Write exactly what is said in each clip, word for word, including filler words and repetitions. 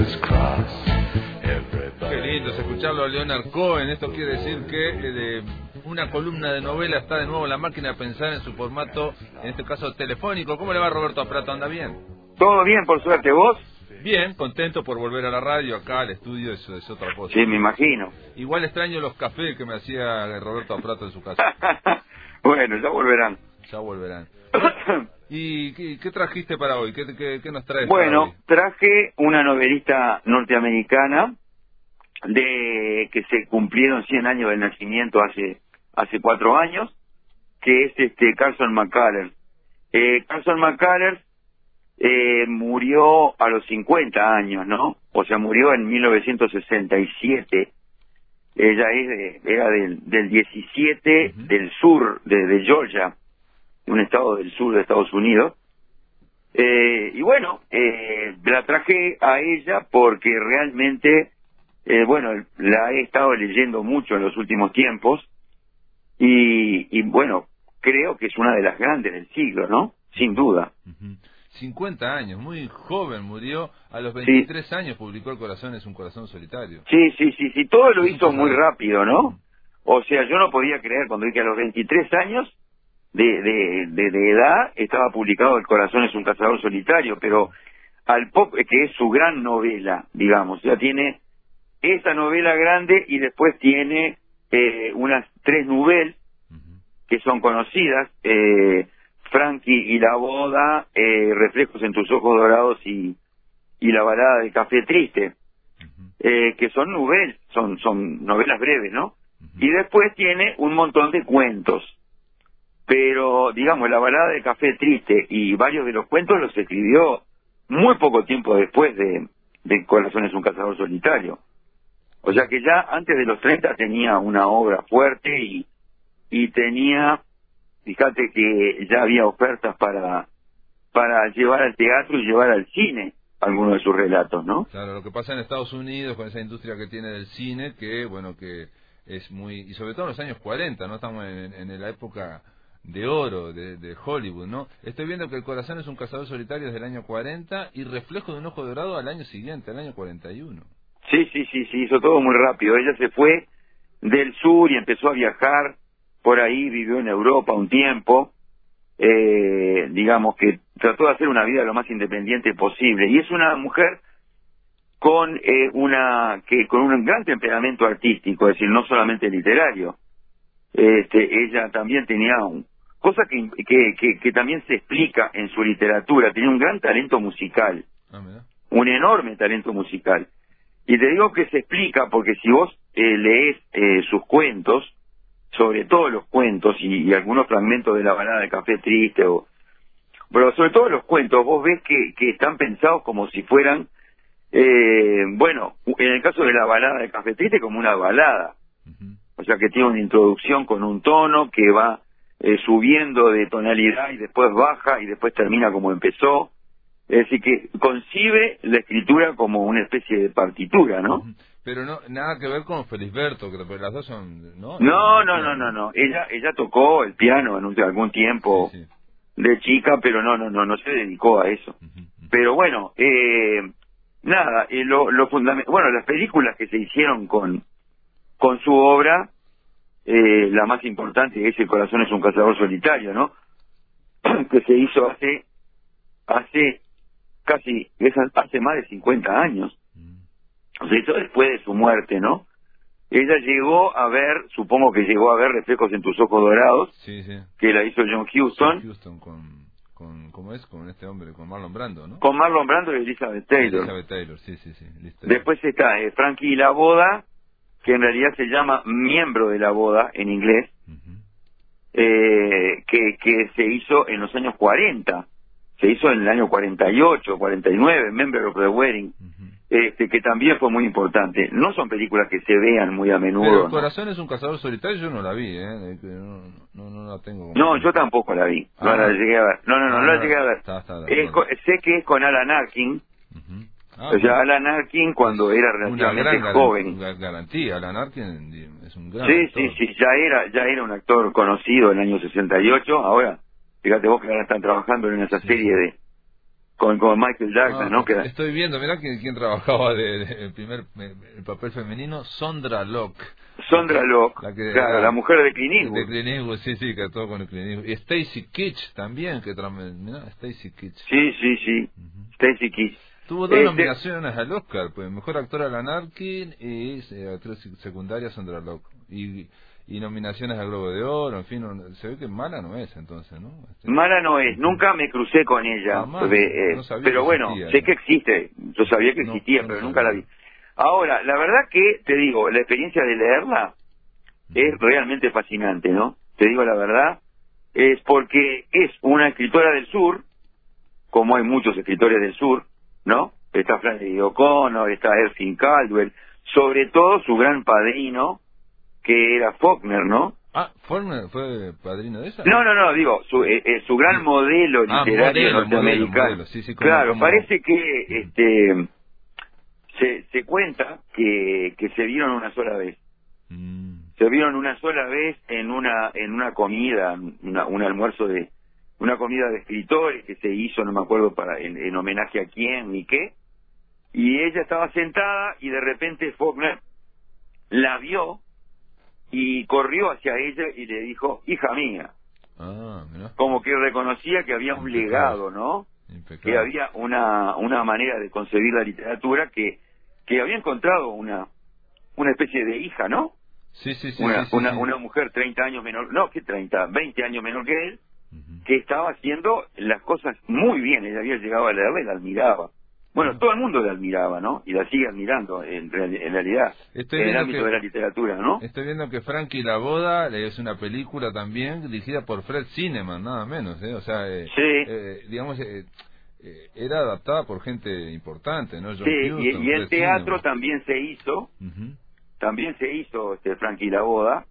Qué lindo es escucharlo a Leonard Cohen. Esto quiere decir que eh, de una columna de novela está de nuevo en la máquina de pensar en su formato, en este caso telefónico. ¿Cómo le va, Roberto Aprato? ¿Anda bien? Todo bien, por suerte. ¿Vos? Bien, contento por volver a la radio, acá al estudio, eso es otra cosa. Sí, me imagino. Igual extraño los cafés que me hacía Roberto Aprato en su casa. Bueno, ya volverán. Ya volverán. ¿Y qué, qué trajiste para hoy? ¿Qué, qué, qué nos traes Bueno, para hoy? traje una novelista norteamericana de que se cumplieron cien años del nacimiento hace hace cuatro años, que es este Carson McCullers. Eh, Carson McCullers eh, murió a los cincuenta años, ¿no? O sea, murió en mil novecientos sesenta y siete. Ella es de, era del, del diecisiete uh-huh. del sur, de, de Georgia, un estado del sur de Estados Unidos. Eh, y bueno, eh, la traje a ella porque realmente, eh, bueno, la he estado leyendo mucho en los últimos tiempos y, y bueno, creo que es una de las grandes del siglo, ¿no? Sin duda. Uh-huh. cincuenta años, muy joven, murió a los veintitrés sí. años, publicó El corazón es un corazón solitario. Sí, sí, sí, sí, todo lo es hizo muy rápido, ¿no? O sea, yo no podía creer cuando vi que a los veintitrés años de, de, de, de edad estaba publicado El corazón es un cazador solitario, pero al pop, que es su gran novela, digamos, ya tiene esa novela grande y después tiene eh, unas tres novelas uh-huh. que son conocidas, eh, Frankie y la boda, eh, Reflejos en tus ojos dorados y, y la balada del café triste, uh-huh. eh, que son novelas, son, son novelas breves, ¿no? Uh-huh. Y después tiene un montón de cuentos, pero digamos, la balada del café triste y varios de los cuentos los escribió muy poco tiempo después de, de Corazón es un cazador solitario. O sea que ya antes de los treinta tenía una obra fuerte y, y tenía... Fíjate que ya había ofertas para para llevar al teatro y llevar al cine algunos de sus relatos, ¿no? Claro, lo que pasa en Estados Unidos con esa industria que tiene del cine, que bueno, que es muy... Y sobre todo en los años cuarenta, ¿no? Estamos en, en la época de oro de, de Hollywood, ¿no? Estoy viendo que El corazón es un cazador solitario desde el año cuarenta y Reflejo de un ojo dorado al año siguiente, al año cuarenta y uno. Sí, sí, sí, sí, hizo todo muy rápido. Ella se fue del sur y empezó a viajar. Por ahí vivió en Europa un tiempo, eh, digamos que trató de hacer una vida lo más independiente posible. Y es una mujer con eh, una que con un gran temperamento artístico, es decir, no solamente literario. Este, ella también tenía un, cosa que, que, que, que también se explica en su literatura, tenía un gran talento musical, ah, un enorme talento musical. Y te digo que se explica porque si vos eh, lees eh, sus cuentos, sobre todo los cuentos y, y algunos fragmentos de la balada de Café Triste, o, pero sobre todo los cuentos, vos ves que, que están pensados como si fueran, eh, bueno, en el caso de la balada de Café Triste, como una balada. Uh-huh. O sea que tiene una introducción con un tono que va eh, subiendo de tonalidad y después baja y después termina como empezó. Es decir, que concibe la escritura como una especie de partitura, ¿no? Uh-huh. Pero no nada que ver con Felisberto, que las dos son... No, no, no, no, no, no. Ella ella tocó el piano en un, algún tiempo sí, sí. de chica, pero no, no, no, no se dedicó a eso. Uh-huh, uh-huh. Pero bueno, eh, nada, eh, lo, lo fundamental... Bueno, las películas que se hicieron con, con su obra, eh, la más importante es El corazón es un cazador solitario, ¿no? Que se hizo hace, hace casi, hace más de cincuenta años. O sea, eso después de su muerte, ¿no? Ella llegó a ver, supongo que llegó a ver Reflejos en tus ojos dorados, sí, sí. que la hizo John Huston. John Huston con, con, ¿cómo es? Con este hombre, con Marlon Brando, ¿no? Con Marlon Brando y Elizabeth Taylor. Elizabeth Taylor, sí, sí, sí. Listo. Después está eh, Frankie y la boda, que en realidad se llama Miembro de la boda en inglés, uh-huh. eh, que, que se hizo en los años cuarenta. Se hizo en el año cuarenta y ocho, cuarenta y nueve, Member of the Wedding. Uh-huh. Este, que también fue muy importante. No son películas que se vean muy a menudo. Pero El ¿no? corazón es un cazador solitario, yo no la vi, ¿eh? No, no, no la tengo. No, yo tampoco la vi. No ah, la llegué a ver. No, no, no, ah, no la llegué a ver. Está, está, es con, sé que es con Alan Arkin. Uh-huh. ah, o sea, bueno. Alan Arkin cuando era relativamente una joven. Una garantía, Alan Arkin es un gran Sí, actor. sí, sí, ya era, ya era un actor conocido en el año sesenta y ocho. Ahora, fíjate vos que ahora están trabajando en esa sí, serie sí. de con, con Michael Douglas, Ah, ¿no? Que, estoy viendo, mirá quién, quién trabajaba de, de- el primer el papel femenino, Sondra Locke. Sondra Locke, La que claro, era la mujer de Clint de Eastwood. Clint Eastwood, sí, sí, que actuó con el Clint Eastwood. Y Stacy Kitsch también, que tra- mirá, Stacy Kitsch. Sí, sí, sí, Ujú. Stacy Keach. Tuvo dos Este, nominaciones al Oscar, pues mejor actora Alan Arkin y eh, actriz secundaria Sondra Locke. Y, y nominaciones al Globo de Oro, en fin, no- se ve que mala no es entonces, ¿no? Este, mala no es, nunca me crucé con ella, jamás, eh, no sabía pero que bueno, existía, sé ¿eh? que existe, yo sabía que No, existía, yo no pero nunca la sabía. vi. Ahora, la verdad que, te digo, la experiencia de leerla es Ujú. realmente fascinante, ¿no? Te digo la verdad, es porque es una escritora del sur, como hay muchos escritores del sur, ¿no? Está Flannery O'Connor, está Erskine Caldwell, sobre todo su gran padrino, que era Faulkner, ¿no? Ah, ¿Faulkner fue padrino de esa? No, no, no, digo, su, eh, eh, su gran Di- modelo Ah, literario modelo, modelo, norteamericano. modelo, sí, sí, como... Claro, como... parece que Ujú. este se, se cuenta que, que se vieron una sola vez. Mm. Se vieron una sola vez en una en una comida, una, un almuerzo de una comida de escritores que se hizo, no me acuerdo para en, en homenaje a quién ni qué. Y ella estaba sentada y de repente Faulkner la vio y corrió hacia ella y le dijo, hija mía, Ah, mirá. como que reconocía que había un Impecable. legado, ¿no? Impecable. Que había una una manera de concebir la literatura que que había encontrado una una especie de hija, ¿no? Sí, sí, sí, Una sí, sí, una sí. una mujer treinta años menor, no, que treinta, veinte años menor que él, Ujú. que estaba haciendo las cosas muy bien. Ella había llegado a leerla y la admiraba. Bueno, Ah. todo el mundo la admiraba, ¿no? Y la sigue admirando en, real- en realidad, Estoy en el viendo ámbito que de la literatura, ¿no? estoy viendo que Frankie la boda es una película también dirigida por Fred Zinnemann, nada menos, ¿eh? O sea, eh, Sí, eh, digamos, eh, eh, era adaptada por gente importante, ¿no? John sí, y, Huston, y Fred en teatro Zinnemann. también se hizo, Ujú. también se hizo este Frankie la boda,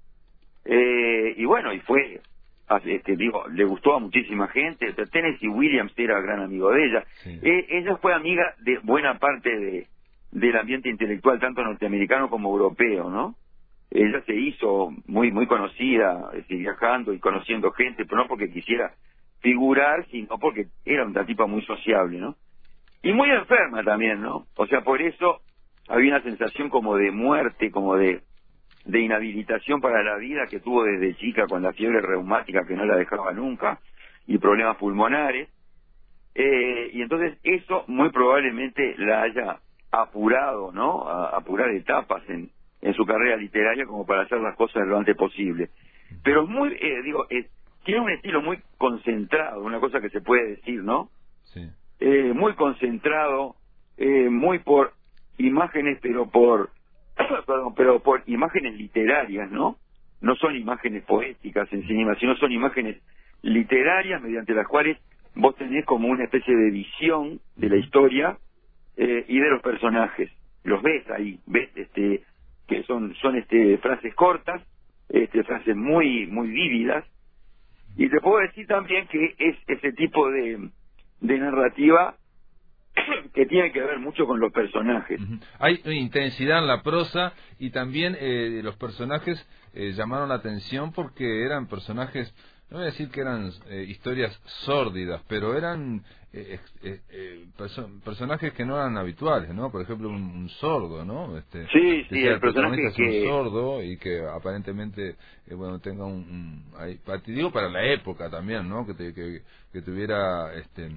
eh, y bueno, y fue, este, digo, le gustó a muchísima gente. Tennessee Williams era gran amigo de ella. Sí. Eh, ella fue amiga de buena parte de del ambiente intelectual, tanto norteamericano como europeo, ¿no? Ella se hizo muy muy conocida, este, viajando y conociendo gente, pero no porque quisiera figurar, sino porque era una tipa muy sociable, ¿no? Y muy enferma también, ¿no? O sea, por eso había una sensación como de muerte, como de de inhabilitación para la vida que tuvo desde chica con la fiebre reumática que no la dejaba nunca y problemas pulmonares. Eh, y entonces eso muy probablemente la haya apurado, ¿no? A, apurar etapas en, en su carrera literaria como para hacer las cosas lo antes posible. Pero es muy, eh, digo, es, tiene un estilo muy concentrado, una cosa que se puede decir, ¿no? Sí. Eh, muy concentrado, eh, muy por imágenes, pero por perdón, pero por imágenes literarias, ¿no? No son imágenes poéticas en cinema, sino son imágenes literarias mediante las cuales vos tenés como una especie de visión de la historia eh, y de los personajes. Los ves ahí, ves este que son son este frases cortas, este frases muy muy vívidas. Y te puedo decir también que es ese tipo de de narrativa que tiene que ver mucho con los personajes. Ujú. Hay intensidad en la prosa y también eh, los personajes eh, llamaron la atención porque eran personajes, no voy a decir que eran eh, historias sórdidas, pero eran eh, eh, eh, perso personajes que no eran habituales, ¿no? Por ejemplo, un, un sordo, ¿no? Este, Sí, que sí, sea el el protagonista personaje es un que... sordo y que aparentemente, eh, bueno, tenga un... un hay, pa- te digo para la época también, ¿no? Que, te, que, que tuviera... este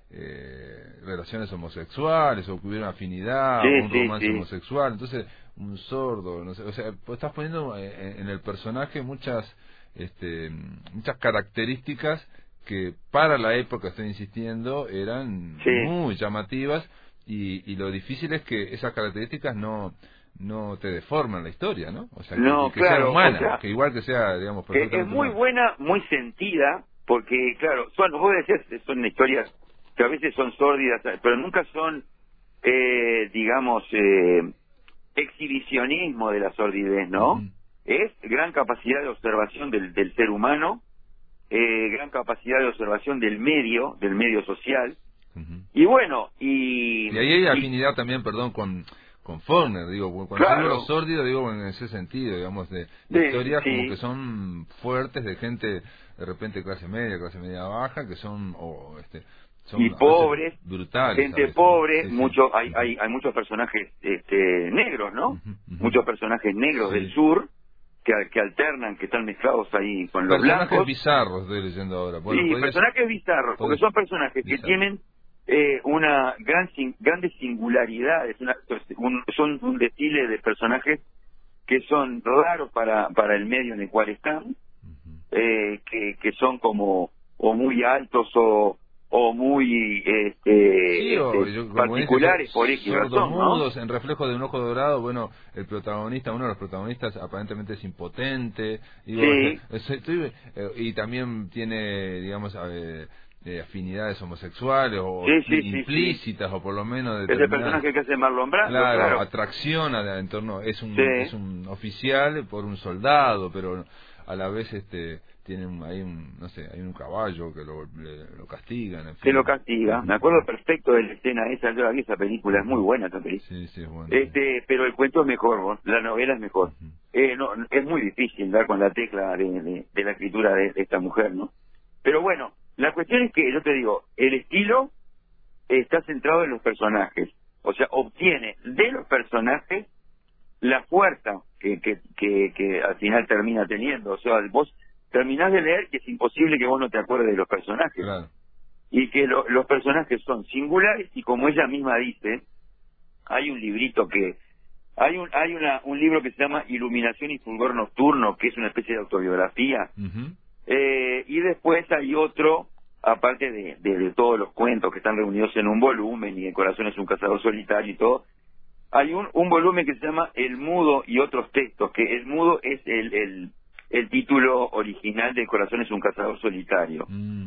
Eh, relaciones homosexuales o que hubiera una afinidad Sí, o un sí, romance sí. homosexual, entonces un sordo, no sé, o sea, pues estás poniendo en, en el personaje muchas este, muchas características que para la época, estoy insistiendo, eran Sí. muy llamativas y, y lo difícil es que esas características no no te deforman la historia, ¿no? O sea, que, No, que sea claro, humana, o sea, que igual que sea, digamos, eh, es perfectamente muy humana. buena, muy sentida, porque, claro, son, vos decías, son historias que a veces son sórdidas, pero nunca son, eh, digamos, eh, exhibicionismo de la sordidez, ¿no? Ujú. Es gran capacidad de observación del, del ser humano, eh, gran capacidad de observación del medio, del medio social, Ujú. y bueno, y... Y ahí hay y afinidad también, perdón, con con Faulkner, digo, cuando yo digo lo claro, sórdido, digo en ese sentido, digamos, de, de de, historias como que sí, son fuertes, de gente de repente clase media, clase media baja, que son, o este, Son y pobres, brutales, gente veces, pobre, ¿no? Sí, mucho, sí. hay, hay, hay muchos personajes este, negros, ¿no? Uh -huh, uh -huh. Muchos personajes negros sí. del sur que, que alternan, que están mezclados ahí con los Personajes blancos. bizarros, estoy leyendo ahora. Bueno, sí, podrías... personajes bizarros, porque son personajes bizarro. que tienen eh, una gran grandes singularidades, una, un, son un desfile de personajes que son raros para, para el medio en el cual están, uh-huh. eh, que, que son como o muy altos o o muy este, sí, o, este, yo, particulares dice, por X razón, mudos, ¿no? En Reflejo de un ojo dorado, bueno, el protagonista, uno de los protagonistas aparentemente es impotente, digo, sí. estoy, eh, y también tiene, digamos, eh, eh, afinidades homosexuales o sí, sí, implícitas sí, sí. o por lo menos es el personaje que hace Marlon Brando, claro, claro. atracción en torno, es un sí. es un oficial por un soldado, pero a la vez este tiene un, hay un no sé hay un caballo que lo, le, lo castigan, en fin. Que lo castiga. Me acuerdo perfecto de la escena esa, yo la vi esa película, es muy buena esa película. Sí, sí, es buena. Este, pero el cuento es mejor, la novela es mejor. Uh-huh. eh, no, es muy difícil dar con la tecla de, de, de la escritura de, de esta mujer, ¿no? Pero bueno, la cuestión es que, yo te digo, el estilo está centrado en los personajes. O sea, obtiene de los personajes la fuerza que, que, que, que al final termina teniendo. O sea, vos terminás de leer que es imposible que vos no te acuerdes de los personajes. Claro. Y que lo, los personajes son singulares y como ella misma dice, hay un librito que... Hay un hay una un libro que se llama Iluminación y Fulgor Nocturno, que es una especie de autobiografía. Uh-huh. eh, y después hay otro, aparte de, de, de todos los cuentos que están reunidos en un volumen, y El corazón es un cazador solitario y todo, hay un, un volumen que se llama El mudo y otros textos, que El mudo es el... el el título original de El corazón es un cazador solitario. Mm.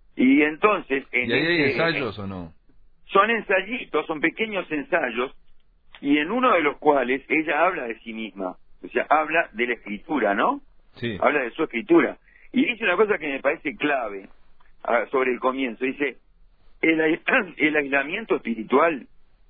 Y entonces... En ¿Y ahí hay este, ensayos o no? Son ensayitos, son pequeños ensayos, y en uno de los cuales ella habla de sí misma, o sea, habla de la escritura, ¿no? Sí. Habla de su escritura. Y dice una cosa que me parece clave sobre el comienzo. Dice, el, el aislamiento espiritual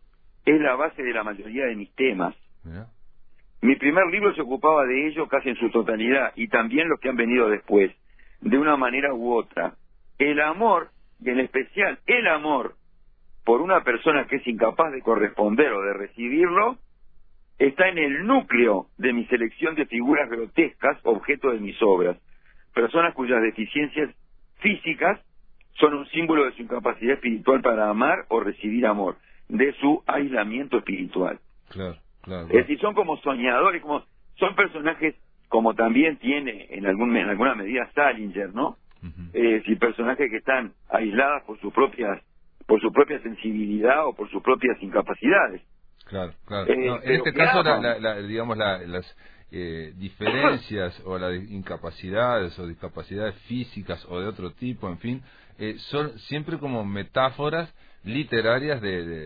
es la base de la mayoría de mis temas. ¿Ya? Mi primer libro se ocupaba de ello casi en su totalidad, y también los que han venido después, de una manera u otra. El amor, y en especial el amor por una persona que es incapaz de corresponder o de recibirlo, está en el núcleo de mi selección de figuras grotescas, objeto de mis obras. Personas cuyas deficiencias físicas son un símbolo de su incapacidad espiritual para amar o recibir amor, de su aislamiento espiritual. Claro. Claro, claro. Es decir, son como soñadores, como son personajes, como también tiene en, algún, en alguna medida Salinger, ¿no? Uh-huh. Es decir, personajes que están aisladas por sus propias, por su propia sensibilidad o por sus propias incapacidades. Claro, claro. Eh, no, en este caso, la, la, la, digamos, la, las eh, diferencias o las incapacidades o discapacidades físicas o de otro tipo, en fin, eh, son siempre como metáforas literarias de... de,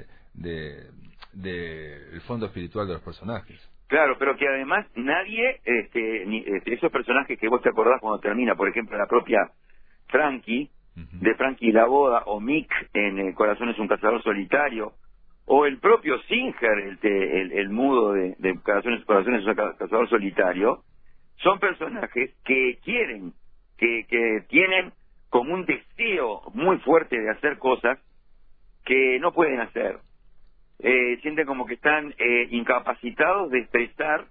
de del de fondo espiritual de los personajes. Claro, pero que además nadie, este, ni, este, esos personajes que vos te acordás cuando termina, por ejemplo, la propia Frankie, uh-huh. de Frankie y la boda, o Mick en El corazón es un cazador solitario, o el propio Singer, el, el, el mudo de, de Corazones, Corazones es un cazador solitario, son personajes que quieren, que, que tienen como un deseo muy fuerte de hacer cosas que no pueden hacer. Eh, sienten como que están eh, incapacitados de expresar,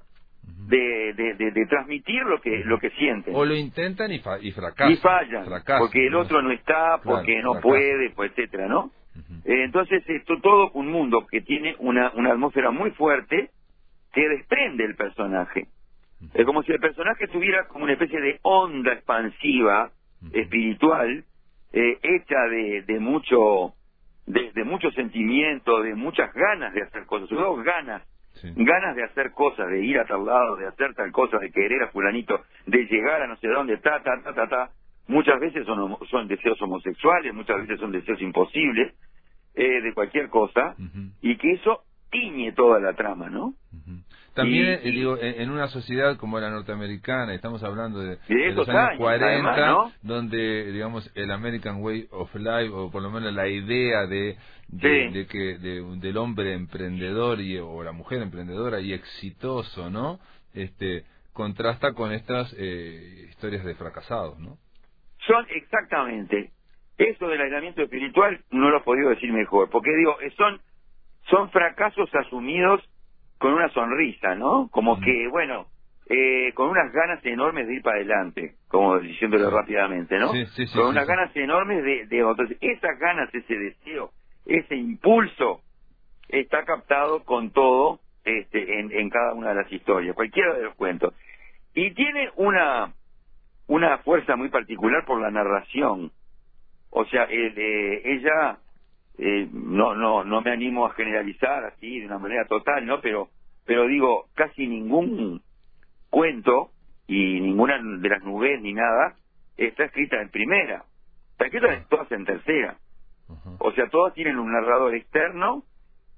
de, de, de, de transmitir lo que lo que sienten. O lo intentan y, fa y fracasan. Y fallan, fracasan, porque el ¿no? otro no está, porque claro, no fracasan. puede, pues, etcétera, ¿no? Uh-huh. eh, entonces, esto todo un mundo que tiene una, una atmósfera muy fuerte que desprende el personaje. Uh-huh. Es como si el personaje tuviera como una especie de onda expansiva, uh-huh. espiritual, eh, hecha de, de mucho... De, de mucho sentimiento, de muchas ganas de hacer cosas, sobre todo ganas, sí. ganas de hacer cosas, de ir a tal lado, de hacer tal cosa, de querer a fulanito, de llegar a no sé dónde, ta, ta, ta, ta, ta. Muchas veces son, son deseos homosexuales, muchas veces son deseos imposibles, eh, de cualquier cosa, uh-huh. y que eso tiñe toda la trama, ¿no? Uh-huh. También, y, eh, digo, en, en una sociedad como la norteamericana, estamos hablando de, de, de los años, años cuarenta, además, ¿no? donde, digamos, el American Way of Life, o por lo menos la idea de, de, sí. de que de, del hombre emprendedor y o la mujer emprendedora y exitoso, ¿no? Este contrasta con estas eh, historias de fracasados, ¿no? Son exactamente, eso del aislamiento espiritual no lo he podido decir mejor, porque digo, son, son fracasos asumidos con una sonrisa, ¿no? Como que, bueno, eh, con unas ganas enormes de ir para adelante, como diciéndolo sí. rápidamente, ¿no? Sí, sí, sí, con sí, unas sí. ganas enormes de, de... Entonces, esas ganas, ese deseo, ese impulso, está captado con todo este, en, en cada una de las historias, cualquiera de los cuentos. Y tiene una, una fuerza muy particular por la narración. O sea, el, eh, ella, eh, no, no, no me animo a generalizar así de una manera total, ¿no? Pero, pero digo, casi ningún cuento y ninguna de las nubes ni nada está escrita en primera. Está escrita Ah. todas en tercera. Ajá. O sea, todas tienen un narrador externo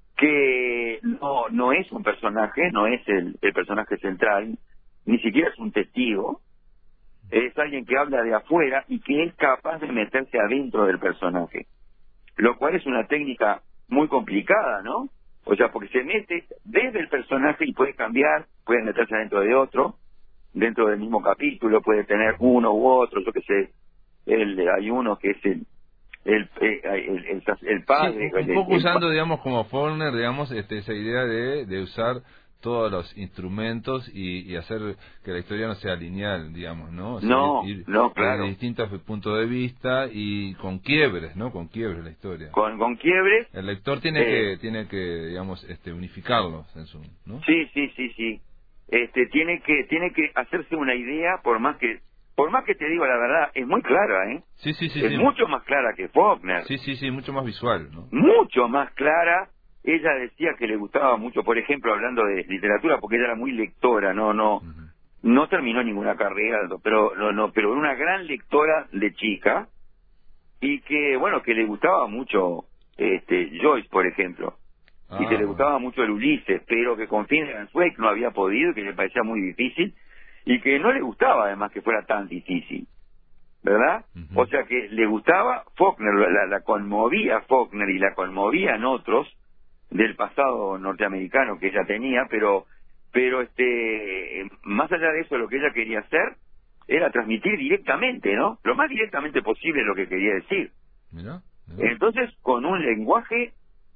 que no, no es un personaje, no es el, el personaje central, ni siquiera es un testigo. Es alguien que habla de afuera y que es capaz de meterse adentro del personaje, lo cual es una técnica muy complicada, ¿no? O sea, porque se mete desde el personaje y puede cambiar, puede meterse adentro de otro, dentro del mismo capítulo, puede tener uno u otro, yo qué sé, el, hay uno que es el el el, el, el, el padre. Sí, un, un el, poco el, usando, digamos, como Faulkner, digamos, este, esa idea de, de usar todos los instrumentos y, y hacer que la historia no sea lineal, digamos, ¿no? O sea, no, ir, ir no, desde claro. distintos puntos de vista y con quiebres, ¿no? Con quiebres la historia. Con, con quiebres. El lector tiene eh, que, tiene que, digamos, este, unificarlos en su, ¿no? Sí, sí, sí, sí. Este, tiene que, tiene que hacerse una idea, por más que, por más que te digo la verdad, es muy clara, ¿eh? Sí, sí, sí, Es sí. mucho más clara que Faulkner. Sí, sí, sí, mucho más visual, ¿no? Mucho más clara. Ella decía que le gustaba mucho, por ejemplo, hablando de literatura, porque ella era muy lectora, no, no, Uh-huh. no terminó ninguna carrera, pero, no, no, pero era una gran lectora de chica, y que, bueno, que le gustaba mucho, este, Joyce, por ejemplo. Ah, Y que le bueno. gustaba mucho el Ulises, pero que con Phineas Wake no había podido, que le parecía muy difícil, y que no le gustaba además que fuera tan difícil, ¿verdad? Uh-huh. O sea que le gustaba Faulkner, la, la conmovía Faulkner y la conmovían otros del pasado norteamericano que ella tenía, pero pero este más allá de eso, lo que ella quería hacer era transmitir directamente, ¿no? Lo más directamente posible lo que quería decir. Mirá, mirá. Entonces, con un lenguaje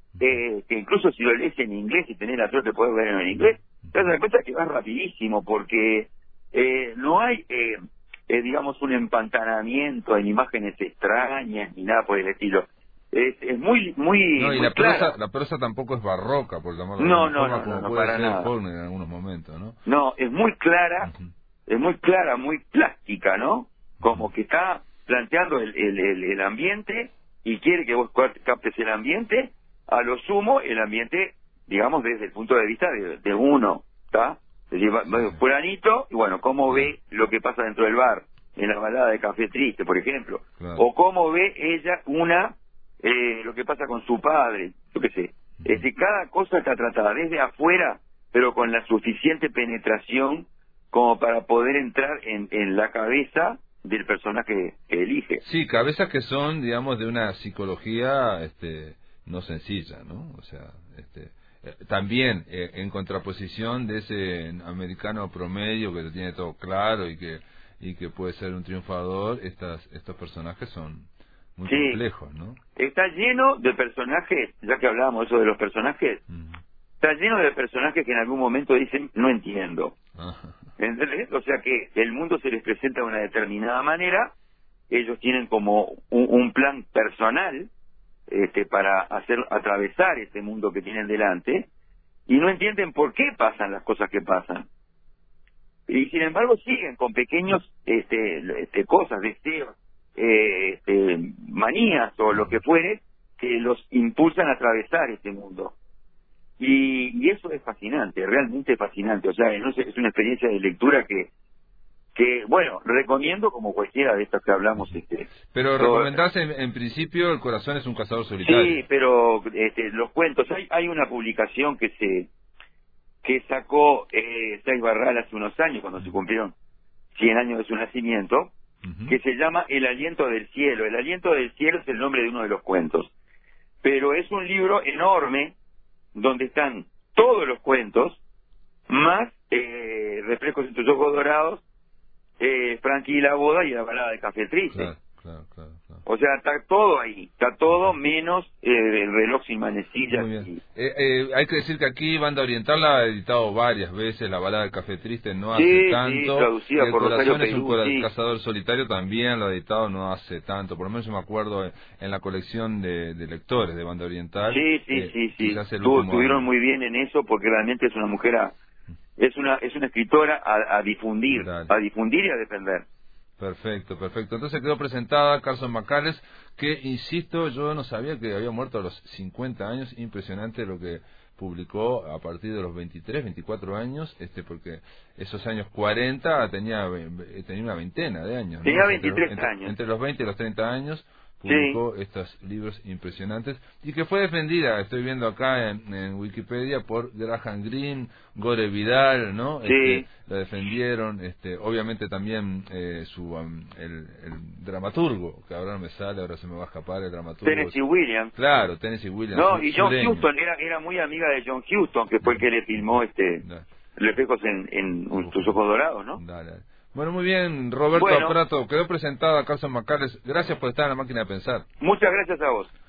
eh, que incluso si lo lees en inglés y tenés la suerte de poder verlo en inglés, te das cuenta que va rapidísimo, porque eh, no hay, eh, eh, digamos, un empantanamiento en imágenes extrañas ni nada por el estilo. Es, es muy, muy, No, y muy la clara. prosa, la prosa tampoco es barroca, por llamarlo de No, alguna no, forma, no, no, como no, puede para ser nada. Faulkner en algunos momentos, ¿no? No, es muy clara, Uh-huh. es muy clara, muy plástica, ¿no? Como que está planteando el, el, el, el ambiente y quiere que vos captes el ambiente, a lo sumo el ambiente, digamos, desde el punto de vista de, de uno, ¿está? Es decir, va- va- fulanito, y bueno, cómo Claro. ve lo que pasa dentro del bar, en la balada de Café Triste, por ejemplo, Claro. o cómo ve ella una, eh, lo que pasa con su padre, yo qué sé. Es decir, cada cosa está tratada desde afuera, pero con la suficiente penetración como para poder entrar en, en la cabeza del personaje que elige. Sí, cabezas que son, digamos, de una psicología este, no sencilla, ¿no? O sea, este, eh, también eh, en contraposición de ese americano promedio que lo tiene todo claro y que y que puede ser un triunfador, estas estos personajes son muy Sí. complejos, ¿no? Está lleno de personajes, ya que hablábamos eso de los personajes, Mm. está lleno de personajes que en algún momento dicen, no entiendo. Ajá. ¿Entendés? O sea que el mundo se les presenta de una determinada manera, ellos tienen como un, un plan personal este, para hacer atravesar ese mundo que tienen delante, y no entienden por qué pasan las cosas que pasan. Y sin embargo siguen con pequeños este, este, cosas, deseos, eh, este, manías o lo que fuere, que los impulsan a atravesar este mundo. Y, y eso es fascinante, realmente fascinante. O sea, no sé, es una experiencia de lectura que, que bueno, recomiendo como cualquiera de estas que hablamos. Este, Pero todo- recomendás en, en principio El corazón es un cazador solitario. Sí, pero este, los cuentos, hay, hay una publicación que se que sacó eh, Saiz Barral hace unos años, cuando se cumplieron cien años de su nacimiento, Ujú. que se llama El aliento del cielo. El aliento del cielo es el nombre de uno de los cuentos, pero es un libro enorme donde están todos los cuentos, más eh, Reflejos en tus ojos dorados, eh, Frankie y la boda y la balada de Café Triste. Claro, claro, claro, claro. O sea, está todo ahí, está todo menos eh, el reloj sin manecillas. Muy bien. Y... Eh, eh, hay que decir que aquí Banda Oriental la ha editado varias veces, la balada del Café Triste no sí, hace sí, tanto, traducida El por Rosario Corazón es un Perú, cora- sí. cazador solitario también lo ha editado no hace tanto, por lo menos yo me acuerdo en, en la colección de, de lectores de Banda Oriental, Sí, sí, eh, sí, sí. quizás el Estuvo- último estuvieron año. muy bien en eso porque realmente es una mujer, a- es una es una escritora a, a difundir, Dale. a difundir y a defender. Perfecto, perfecto. Entonces quedó presentada Carson McCullers, que, insisto, yo no sabía que había muerto a los cincuenta años. Impresionante lo que publicó a partir de los veintitrés, veinticuatro años, este porque esos años cuarenta tenía, ve- tenía una veintena de años, ¿no? Tenía O sea, entre, los- veintitrés entre, años. entre los veinte y los treinta años Sí, publicó estos libros impresionantes y que fue defendida, estoy viendo acá en, en Wikipedia, por Graham Greene, Gore Vidal, ¿no? sí. Este, la defendieron, este, obviamente también eh, su um, el, el dramaturgo, que ahora no me sale, ahora se me va a escapar el dramaturgo. Tennessee Williams. Claro, Tennessee Williams. No, su- y John sureño. Huston, era, era muy amiga de John Huston, que fue el que le filmó este Da- Reflejos en, en tus ojos dorados, ¿no? dale. Bueno, muy bien, Roberto Bueno. Prato, quedó presentada Carson McCullers. Gracias por estar en la máquina de pensar. Muchas gracias a vos.